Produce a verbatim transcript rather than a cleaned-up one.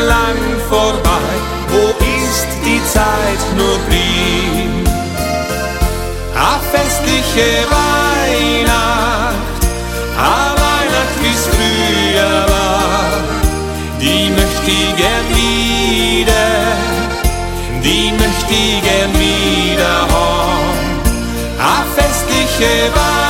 lang vorbei, wo ist die Zeit nur blieb. A festliche Weihnacht, a Weihnacht wie's früher war, die möcht ich gern wieder, die möcht ich gern wieder haben. A festliche Weihnacht,